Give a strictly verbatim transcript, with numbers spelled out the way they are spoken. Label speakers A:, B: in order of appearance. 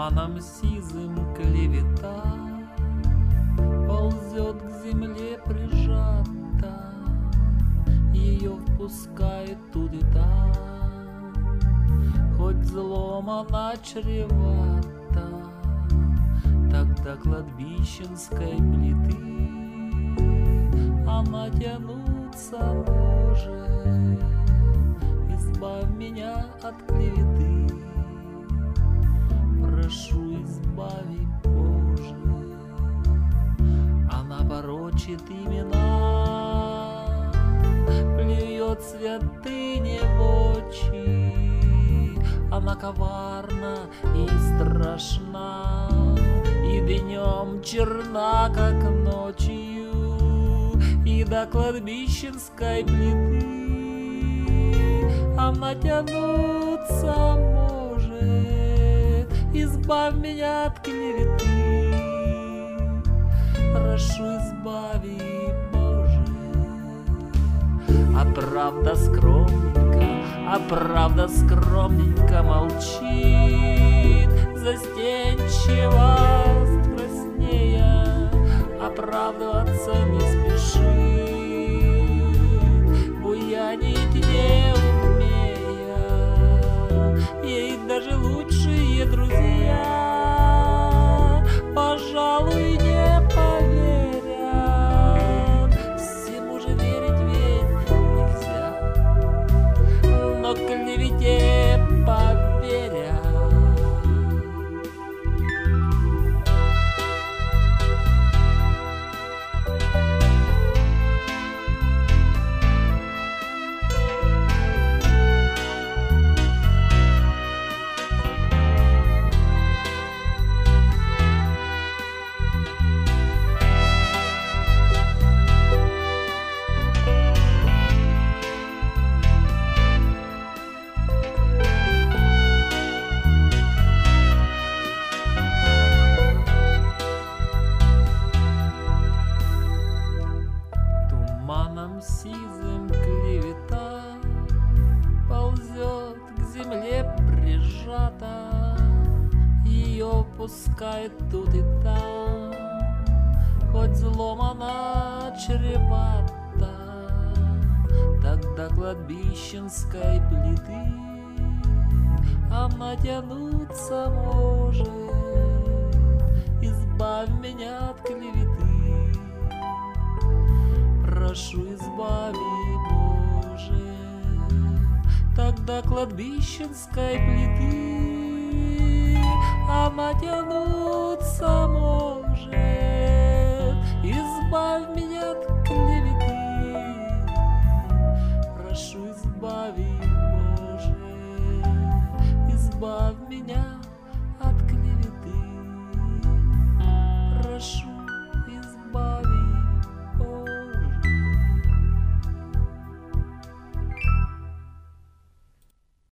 A: Туманом сизым клевета ползет к земле прижата, ее впускает тут и там, хоть злом она чревата. Тогда кладбищенской плиты она тянуться может. Избавь меня от клеветы, прошу, избави, Боже. Она порочит имена, плюет святыне в очи. Она коварна и страшна, и днем черна, как ночью, и до кладбищенской плиты она тянуться может. Избавь меня от клеветы, прошу, избави, Боже. А правда скромненько, а правда скромненько молчит, застенчиво краснея, оправдываться не спешит, буянить не умея. Ей даже лучшие друзья, пожалуй, не поверят. Всему же верить ведь нельзя, но клевете поверят. Туманом сизым клевета ползет к земле прижата, ее пускает тут и там, хоть злом она чревата. Тогда кладбищенской плиты она тянуться может. Избавь меня от клеветы, прошу, избави, Боже. Тогда кладбищенской плиты она тянуться может.